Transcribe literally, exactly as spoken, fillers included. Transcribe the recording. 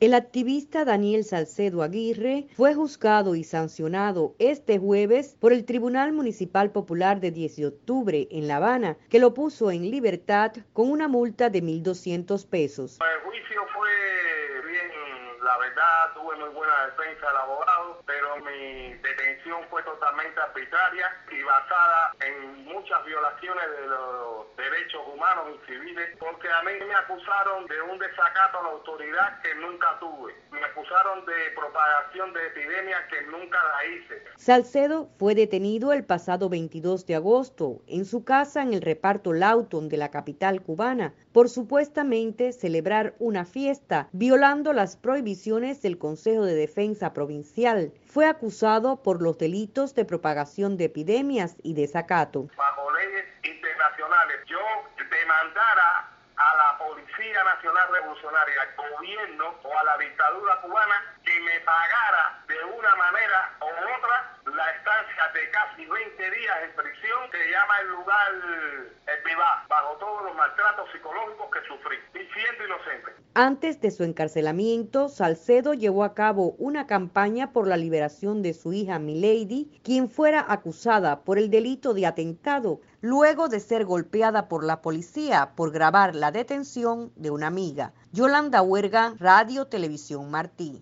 El activista Daniel Salcedo Aguirre fue juzgado y sancionado este jueves por el Tribunal Municipal Popular de diez de octubre en La Habana, que lo puso en libertad con una multa de mil doscientos pesos. El juicio fue bien, la verdad, tuve muy buena defensa del abogado, pero mi detención fue totalmente arbitraria y basada en muchas violaciones de los derechos humanos y civiles, porque a mí me acusaron de un desacato a la autoridad que nunca tuve. Me acusaron de propagación de epidemias que nunca la hice. Salcedo fue detenido el pasado veintidós de agosto en su casa en el reparto Lawton de la capital cubana por supuestamente celebrar una fiesta violando las prohibiciones del Consejo de Defensa Provincial. Fue acusado por los delitos de propagación de epidemias y desacato. Bajo leyes internacionales, yo demandara a la Policía Nacional Revolucionaria, al gobierno o a la dictadura cubana que me pagara de una manera u otra la estancia de casi veinte días en prisión, que llama el lugar el Vivá, bajo todos los maltratos psicológicos que sufrí, y siendo inocente. Antes de su encarcelamiento, Salcedo llevó a cabo una campaña por la liberación de su hija Milady, quien fuera acusada por el delito de atentado, luego de ser golpeada por la policía por grabar la detención de una amiga. Yolanda Huerga, Radio Televisión Martí.